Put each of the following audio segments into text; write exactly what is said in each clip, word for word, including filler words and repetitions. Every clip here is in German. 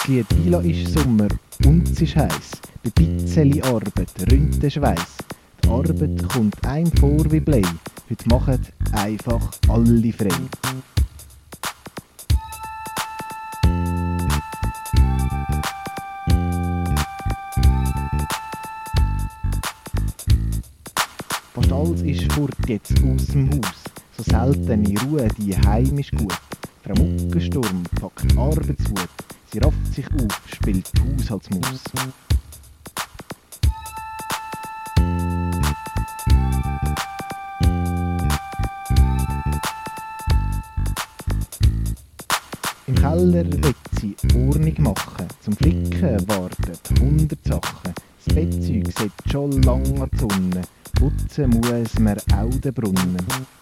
Lied «Bila» ist Sommer und es ist heiß. Bei Pizzeli Arbeit rinnt der Schweiß. Die Arbeit kommt einem vor wie Blei. Heute machen einfach alle frei. Fast alles ist fort jetzt aus dem Haus. So selten in Ruhe, die Heim ist gut. Frau Muckensturm packt Arbeitswut. Sie rafft sich auf, spielt die Haushaltsmaus. Im Keller will sie Ordnung machen. Zum Flicken warten hundert Sachen. Das Bettzeug sieht schon lang an die Sonne. Putzen muss man auch den Brunnen.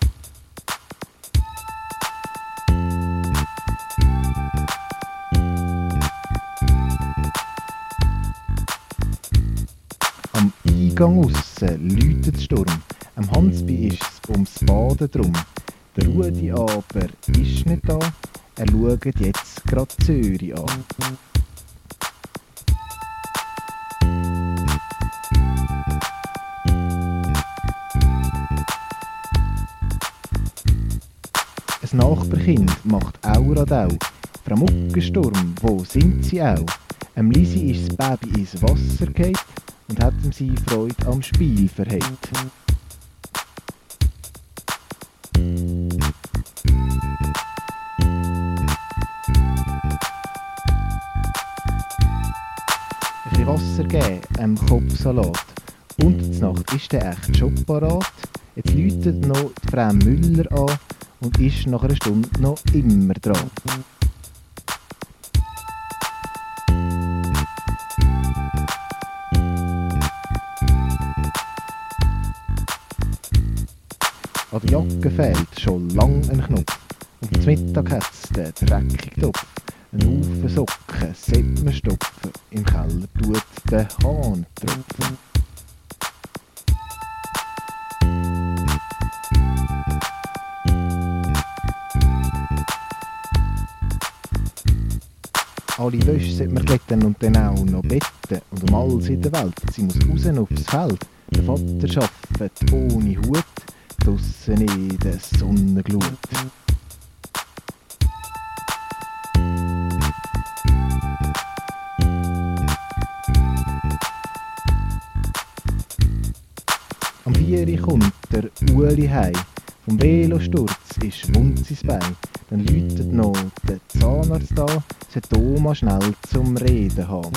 Am Eingang aussen läutet Sturm. Am Hansby ist's ums Baden drum. Der Rudi aber ist nicht da. Er schaut jetzt grad Zürich an. Ein Nachbarkind macht auch Radau. Frau Muckensturm, wo sind sie auch? Am Lisi ist das Baby ins Wasser gefallen und hat ihm seine Freude am Spiel verheilt. Ein bisschen Wasser geben, einem Kopfsalat. Und zur Nacht ist der echt schon parat. Jetzt läutet noch die Frau Müller an und ist nach einer Stunde noch immer dran. An der Jacke fehlt schon lang ein Knopf. Und zum Mittag hat's den dreckigen Topf. Ein Haufen Socken sollte man stopfen. Im Keller tut der Hahn tropfen. Alle Wäsche sollte man glätten und dann auch noch betten. Und um alles in der Welt, sie muss raus aufs Feld. Der Vater arbeitet ohne Hut, draussen in der Sonnenglut. Am vier kommt der Uli heim. Vom Velosturz ist wund sein Bein. Dann läutet noch der Zahnarzt da, sollte Thomas schnell zum Reden haben.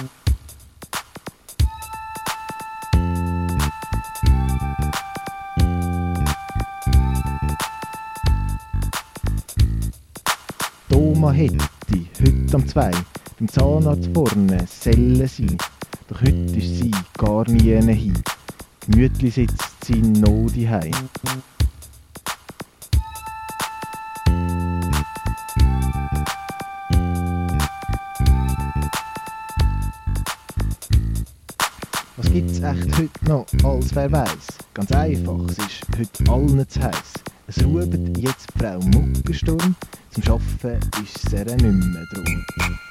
Thomas hätte heute um zwei beim Zahnarzt vorne sollen sein. Doch heute ist sie gar nie hin. Gemütlich sitzt sie noch daheim. Was gibt's echt heute noch, als wer weiss? Ganz einfach, es ist heute allen zu heiß. Es ruht jetzt Frau Muckensturm, zum Arbeiten ist es ihr nicht mehr drum.